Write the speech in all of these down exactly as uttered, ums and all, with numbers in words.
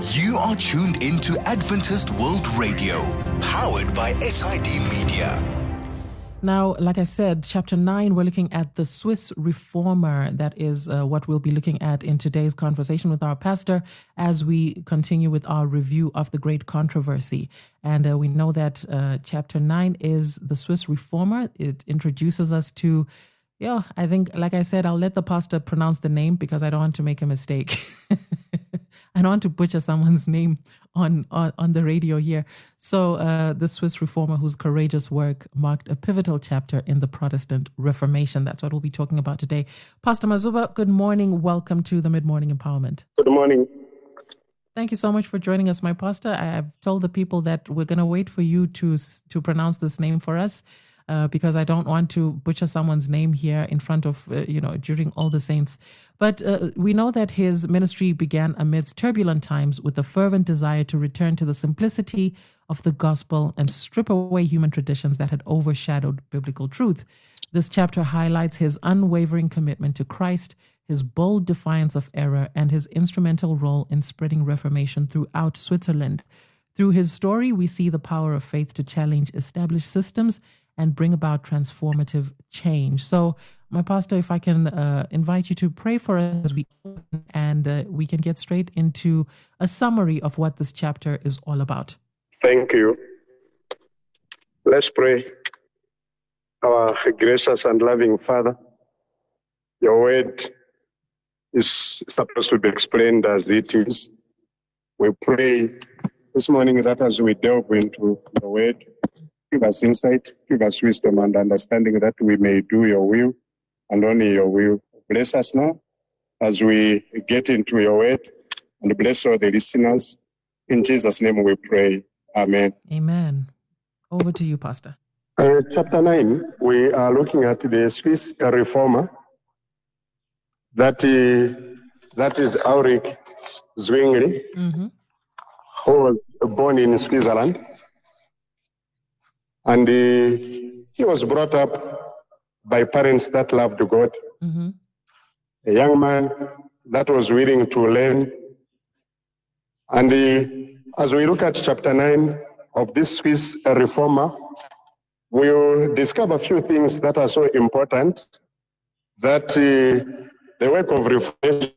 You are tuned into Adventist World Radio, powered by S I D Media. Now, like I said, chapter nine, we're looking at the Swiss reformer. That is uh, what we'll be looking at in today's conversation with our pastor as we continue with our review of the Great Controversy. And uh, we know that uh, chapter nine is the Swiss reformer. It introduces us to, yeah, I think, like I said, I'll let the pastor pronounce the name because I don't want to make a mistake. I don't want to butcher someone's name on, on, on the radio here. So uh, the Swiss reformer whose courageous work marked a pivotal chapter in the Protestant Reformation. That's what we'll be talking about today. Pastor Mazuba, good morning. Welcome to the Mid-Morning Empowerment. Good morning. Thank you so much for joining us, my pastor. I have told the people that we're going to wait for you to to pronounce this name for us. Uh, because I don't want to butcher someone's name here in front of, uh, you know, during all the saints. But uh, we know that his ministry began amidst turbulent times with a fervent desire to return to the simplicity of the gospel and strip away human traditions that had overshadowed biblical truth. This chapter highlights his unwavering commitment to Christ, his bold defiance of error, and his instrumental role in spreading Reformation throughout Switzerland. Through his story, we see the power of faith to challenge established systems and bring about transformative change. So, my pastor, if I can uh, invite you to pray for us as we open, and uh, we can get straight into a summary of what this chapter is all about. Thank you. Let's pray. Our gracious and loving Father, your word is supposed to be explained as it is. We pray this morning that as we delve into the word, give us insight, give us wisdom and understanding that we may do your will and only your will. Bless us now as we get into your word, and bless all the listeners. In Jesus' name we pray. Amen. Amen. Over to you, Pastor. Uh, chapter nine, we are looking at the Swiss reformer. That, uh, that is Ulrich Zwingli, mm-hmm. who was born in Switzerland. And uh, he was brought up by parents that loved God. Mm-hmm. A young man that was willing to learn. And uh, as we look at chapter nine of this Swiss reformer, we'll discover a few things that are so important that uh, the work of reformation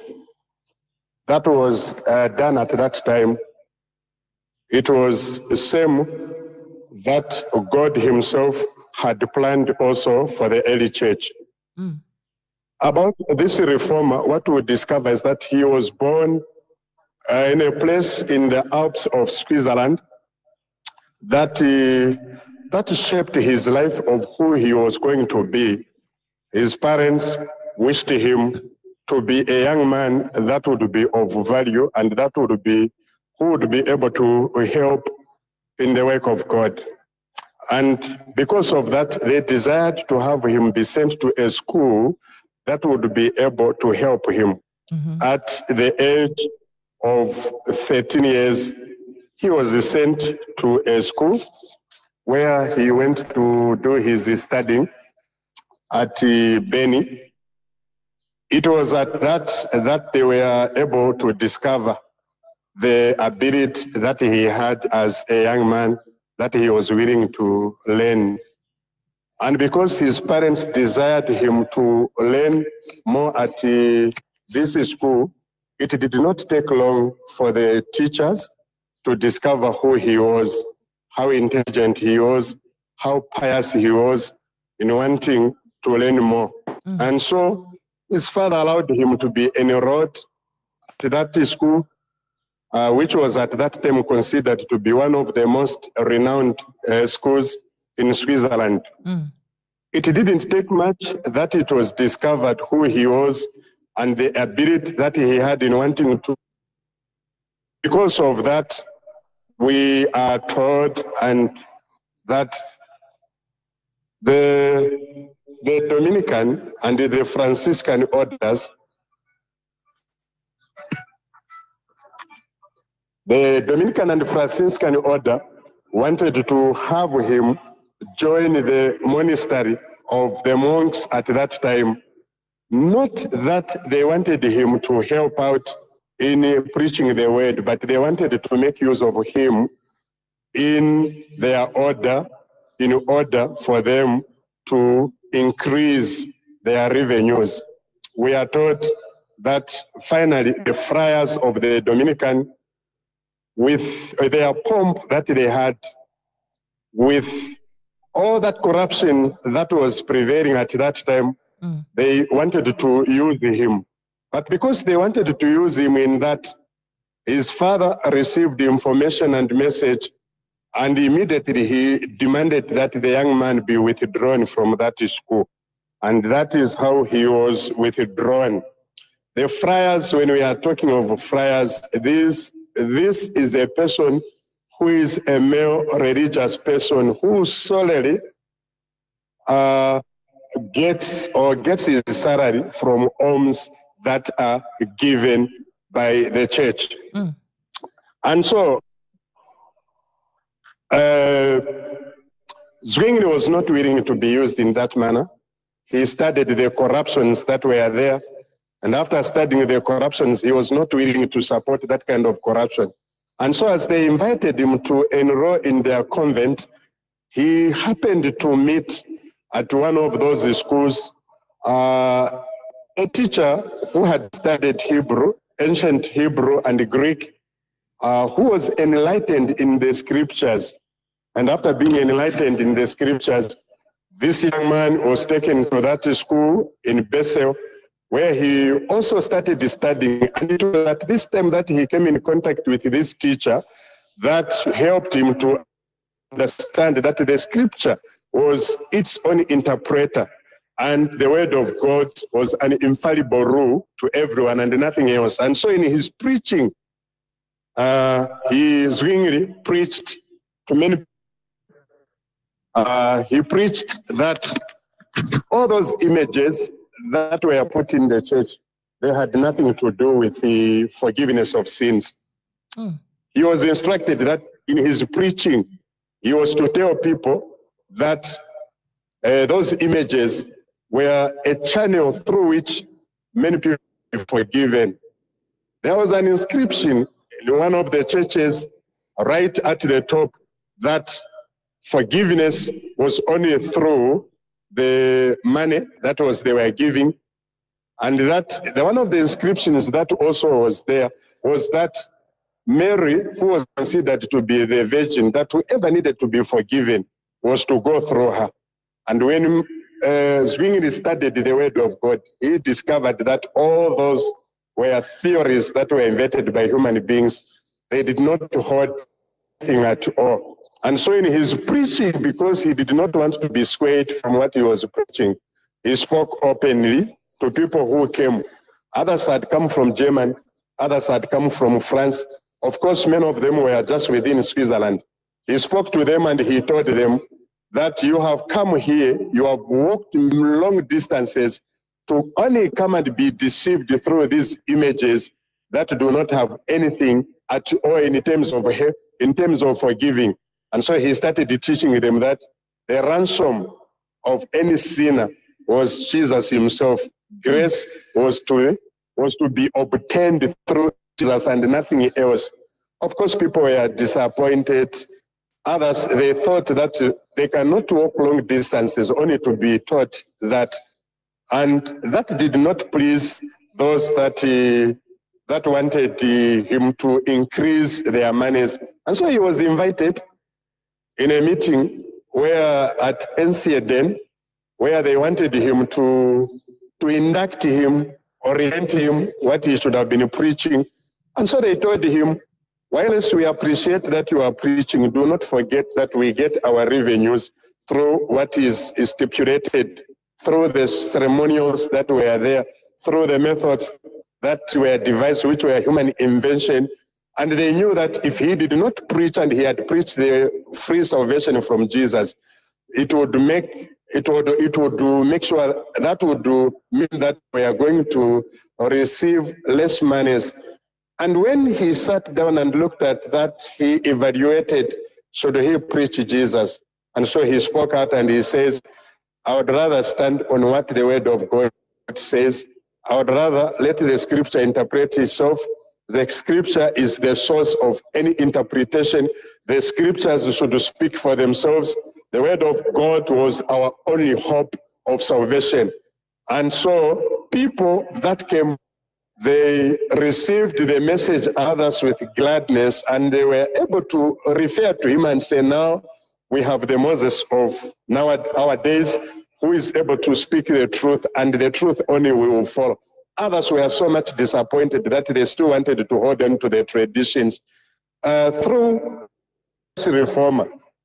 that was uh, done at that time, it was the same that God himself had planned also for the early church. Mm. About this reformer, what we discover is that he was born uh, in a place in the Alps of Switzerland that, uh, that shaped his life of who he was going to be. His parents wished him to be a young man that would be of value and that would be, who would be able to help in the work of God. And because of that, they desired to have him be sent to a school that would be able to help him. Mm-hmm. At the age of thirteen years, he was sent to a school where he went to do his studying at uh, Beni. It was at that that they were able to discover the ability that he had as a young man, that he was willing to learn. And because his parents desired him to learn more at uh, this school, it did not take long for the teachers to discover who he was, how intelligent he was, how pious he was in wanting to learn more. Mm. And so his father allowed him to be enrolled at that school, Uh, which was at that time considered to be one of the most renowned uh, schools in Switzerland. Mm. It didn't take much that it was discovered who he was and the ability that he had in wanting to. Because of that, we are told and that the, the Dominican and the Franciscan orders The Dominican and Franciscan order wanted to have him join the monastery of the monks at that time. Not that they wanted him to help out in preaching the word, but they wanted to make use of him in their order, in order for them to increase their revenues. We are told that finally the friars of the Dominican, with their pomp that they had, with all that corruption that was prevailing at that time, mm. they wanted to use him. But because they wanted to use him in that, his father received information and message, and immediately he demanded that the young man be withdrawn from that school. And that is how he was withdrawn. The friars, when we are talking of friars, this, this is a person who is a male religious person who solely uh, gets or gets his salary from alms that are given by the church. Mm. And so, uh, Zwingli was not willing to be used in that manner. He studied the corruptions that were there, and after studying the corruptions, he was not willing to support that kind of corruption. And so as they invited him to enroll in their convent, he happened to meet at one of those schools uh, a teacher who had studied Hebrew, ancient Hebrew and Greek, uh, who was enlightened in the scriptures. And after being enlightened in the scriptures, this young man was taken to that school in Bethel, where he also started studying. And it was at this time that he came in contact with this teacher that helped him to understand that the scripture was its own interpreter, and the word of God was an infallible rule to everyone and nothing else. And so in his preaching, uh, he Zwingli preached to many people. Uh, he preached that all those images that were put in the church, they had nothing to do with the forgiveness of sins. Mm. He was instructed that in his preaching, he was to tell people that uh, those images were a channel through which many people were forgiven. There was an inscription in one of the churches right at the top that forgiveness was only through the money that was they were giving. And that the, one of the inscriptions that also was there was that Mary, who was considered to be the virgin, that whoever needed to be forgiven was to go through her. And when uh, Zwingli studied the word of God, he discovered that all those were theories that were invented by human beings. They did not hold anything at all. And so in his preaching, because he did not want to be swayed from what he was preaching, he spoke openly to people who came. Others had come from Germany, others had come from France. Of course, many of them were just within Switzerland. He spoke to them and he told them that you have come here, you have walked long distances to only come and be deceived through these images that do not have anything at all in terms of in terms of forgiving. And so he started teaching them that the ransom of any sinner was Jesus himself. Grace was to was to be obtained through Jesus and nothing else. Of course, people were disappointed. Others, they thought that they cannot walk long distances only to be taught that. And that did not please those that, uh, that wanted uh, him to increase their monies. And so he was invited in a meeting where at Ensieden, where they wanted him to, to induct him, orient him, what he should have been preaching. And so they told him, whilst we appreciate that you are preaching, do not forget that we get our revenues through what is, is stipulated, through the ceremonials that were there, through the methods that were devised, which were human invention. And they knew that if he did not preach and he had preached the free salvation from Jesus, it would make it would it would make sure that would mean that we are going to receive less monies. And when he sat down and looked at that, he evaluated, should he preach Jesus? And so he spoke out and he says, I would rather stand on what the word of God says. I would rather let the scripture interpret itself the scripture is the source of any interpretation. The scriptures should speak for themselves. The word of God was our only hope of salvation. And so people that came, they received the message, others with gladness, and they were able to refer to him and say, now we have the Moses of nowadays who is able to speak the truth, and the truth only we will follow. Others were so much disappointed that they still wanted to hold on to their traditions. Uh, through this reformer,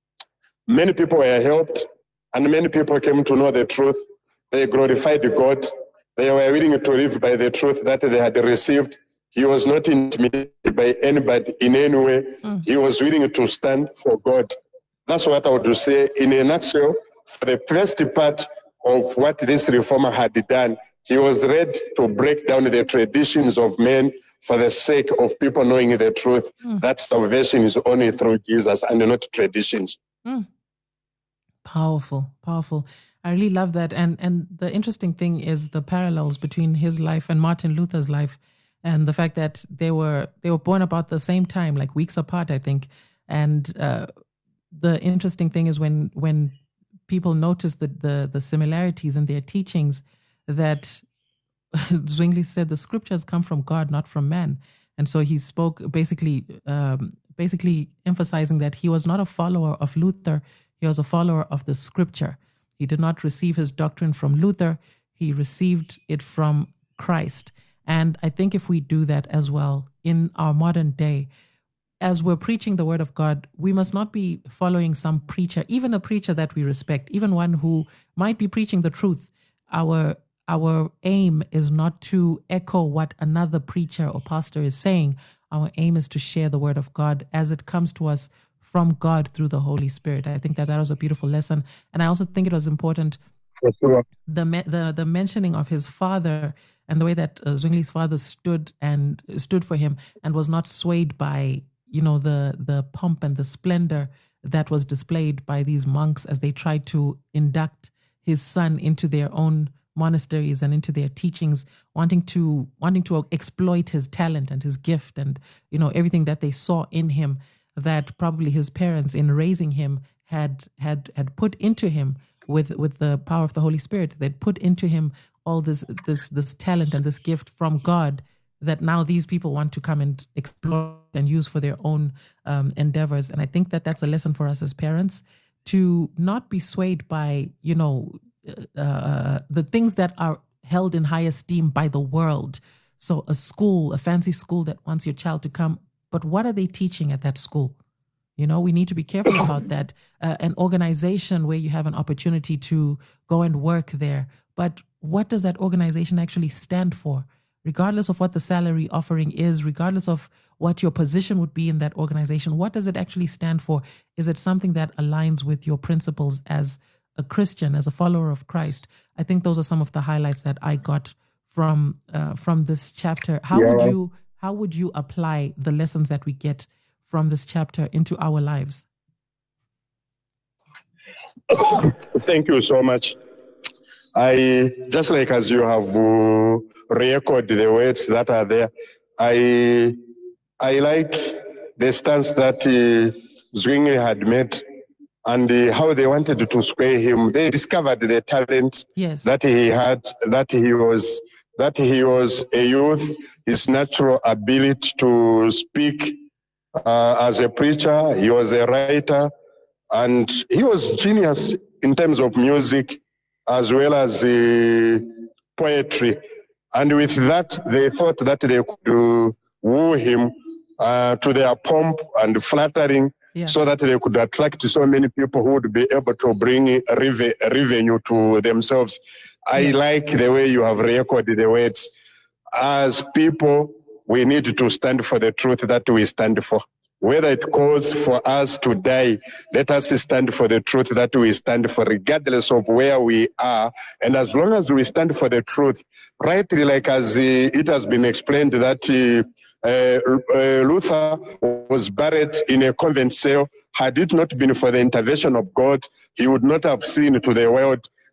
many people were helped, and many people came to know the truth. They glorified God. They were willing to live by the truth that they had received. He was not intimidated by anybody in any way. Mm. He was willing to stand for God. That's what I would say in a nutshell. For the first part of what this reformer had done, he was ready to break down the traditions of men for the sake of people knowing the truth. Mm. That salvation is only through Jesus and not traditions. Mm. Powerful, powerful. I really love that. And and the interesting thing is the parallels between his life and Martin Luther's life, and the fact that they were they were born about the same time, like weeks apart, I think. And uh, the interesting thing is when when people notice the, the, the similarities in their teachings, that Zwingli said the scriptures come from God, not from man. And so he spoke basically um, basically emphasizing that he was not a follower of Luther, he was a follower of the scripture. He did not receive his doctrine from Luther. He received it from Christ. And I think if we do that as well in our modern day, as we're preaching the word of God, we must not be following some preacher, even a preacher that we respect, even one who might be preaching the truth. Our, our aim is not to echo what another preacher or pastor is saying. Our aim is to share the word of God as it comes to us from God through the Holy Spirit. I think that that was a beautiful lesson. And I also think it was important, sure. the, the the mentioning of his father and the way that uh, Zwingli's father stood and stood for him and was not swayed by, you know, the, the pomp and the splendor that was displayed by these monks as they tried to induct his son into their own monasteries and into their teachings, wanting to wanting to exploit his talent and his gift and, you know, everything that they saw in him, that probably his parents in raising him had had had put into him with with the power of the Holy Spirit. They'd put into him all this this this talent and this gift from God that now these people want to come and exploit and use for their own um, endeavors. And I think that that's a lesson for us as parents, to not be swayed by, you know, uh, the things that are held in high esteem by the world. So a school, a fancy school that wants your child to come, but what are they teaching at that school? You know, we need to be careful about that. Uh, an organization where you have an opportunity to go and work there, but what does that organization actually stand for? Regardless of what the salary offering is, regardless of what your position would be in that organization, what does it actually stand for? Is it something that aligns with your principles as a Christian, as a follower of Christ? I think those are some of the highlights that I got from uh, from this chapter. How yeah. would you how would you apply the lessons that we get from this chapter into our lives? Thank you so much. I just like as you have uh, re-echoed the words that are there, I I like the stance that uh, Zwingli had made and uh, how they wanted to sway him. They discovered the talent yes. that he had, that he was that he was a youth, his natural ability to speak uh, as a preacher. He was a writer, and he was genius in terms of music as well as uh, poetry. And with that, they thought that they could woo him uh, to their pomp and flattering, yeah. so that they could attract so many people who would be able to bring a reve- a revenue to themselves. I yeah. like the way you have recorded the words. As people, we need to stand for the truth that we stand for. Whether it calls for us to die, let us stand for the truth that we stand for, regardless of where we are. And as long as we stand for the truth, rightly, like as uh, it has been explained that uh, uh, uh, Luther was buried in a convent cell. Had it not been for the intervention of God, he would not have seen to the world.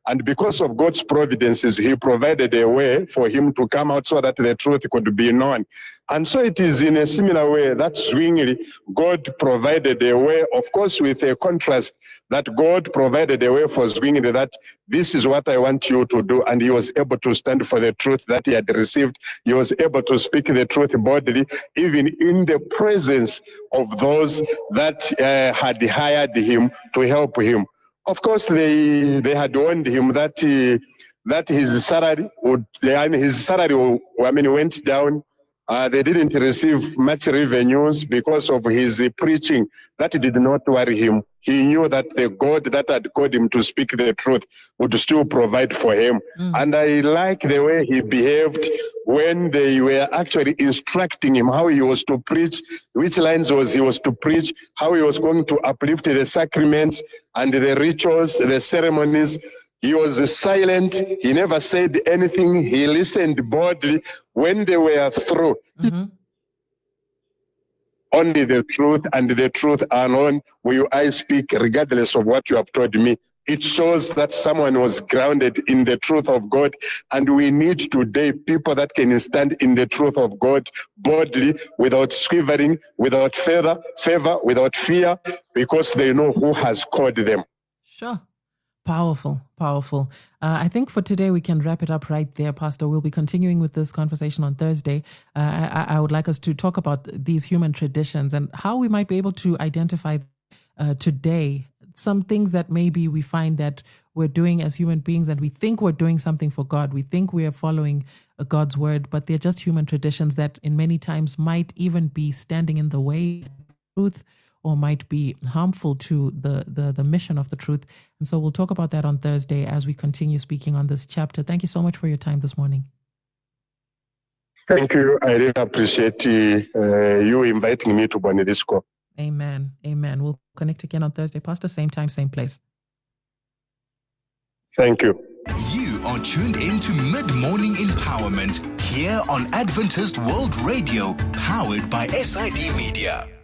And because of God's providences, he provided a way for him to come out so that the truth could be known. And so it is in a similar way that Zwingli, God provided a way, of course, with a contrast, that God provided a way for Zwingli that this is what I want you to do. And he was able to stand for the truth that he had received. He was able to speak the truth boldly, even in the presence of those that uh, had hired him to help him. Of course, they they had warned him that uh, that his salary would, I mean, his salary, I mean, went down. Uh, they didn't receive much revenues because of his uh, preaching. That did not worry him. He knew that the God that had called him to speak the truth would still provide for him. Mm. And I like the way he behaved when they were actually instructing him how he was to preach, which lines was he was to preach, how he was going to uplift the sacraments and the rituals, the ceremonies. He was silent. He never said anything. He listened boldly. When they were through, mm-hmm. only the truth and the truth alone will I speak, regardless of what you have told me. It shows that someone was grounded in the truth of God, and we need today people that can stand in the truth of God boldly, without quivering, without favor, favor, without fear, because they know who has called them. Sure. Powerful, powerful. Uh, I think for today we can wrap it up right there, Pastor. We'll be continuing with this conversation on Thursday. Uh, I, I would like us to talk about these human traditions and how we might be able to identify uh, today some things that maybe we find that we're doing as human beings, and we think we're doing something for God. We think we are following God's word, but they're just human traditions that in many times might even be standing in the way of truth, or might be harmful to the, the, the mission of the truth. And so we'll talk about that on Thursday as we continue speaking on this chapter. Thank you so much for your time this morning. Thank you. I really appreciate uh, you inviting me to Boni this call. Amen. Amen. We'll connect again on Thursday, Pastor. Same time, same place. Thank you. You are tuned in to Mid-Morning Empowerment here on Adventist World Radio, powered by S I D Media.